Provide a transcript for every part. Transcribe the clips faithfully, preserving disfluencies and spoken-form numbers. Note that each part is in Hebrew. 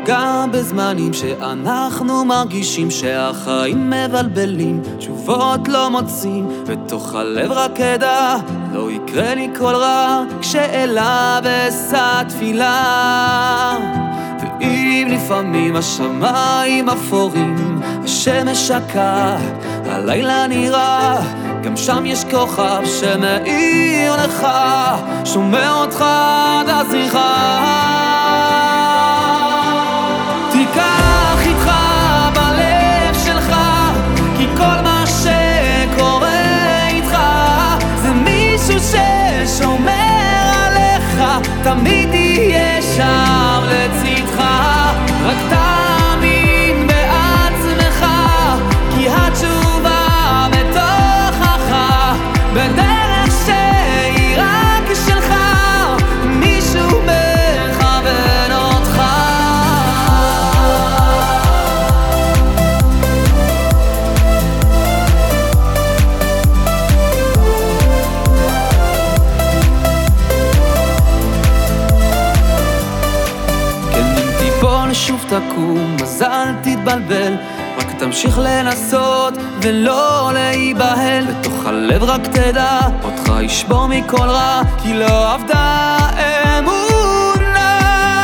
גם בזמנים שאנחנו מרגישים שהחיים מבלבלים, תשובות לא מוצאים, בתוך הלב רק אדע, לא יקרה לי כל רע כשאליו אשא תפילה. ואם לפעמים השמיים אפורים, השמש שקעה, הלילה נראה, גם שם יש כוכב שמאיר לך, שומע אותך עד הזריחה. תיקח איתך בלב שלך, כי כל מה שקורה איתך זה מישהו ששומר עליך, תמיד יהיה שם לצדך. רק תאמין בעצמך, כי התשובה בתוכך, בדרך שהיא רק שלך, מישהו מכוון אותך. שוב תקום, אז אל תתבלבל, רק תמשיך לנסות ולא להיבהל. בתוך הלב רק תדע, אותך ישבור מכל רע, כי לא עבדה אמונה.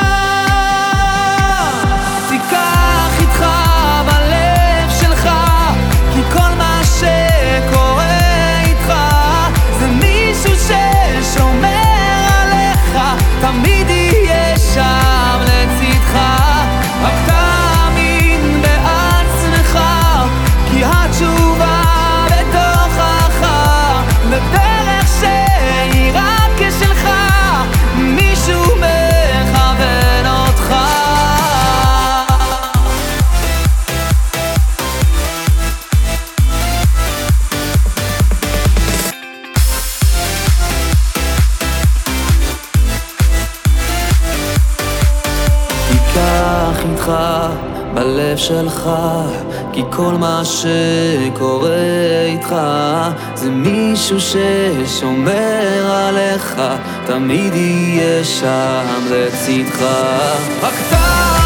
תיקח איתך בלב שלך, כי כל מה שקורה איתך זה מישהו ששומר עליך, תמיד יהיה שם לצדך. רק תאמין בעצמך, כי התשובה בתוכך, בדרך שהיא רק שלך, מישהו מכוון אותך. תיקח איתך בלב שלך, כי כל מה שקורה איתך זה מישהו ששומר עליך, תמיד יהיה שם לצדך. רק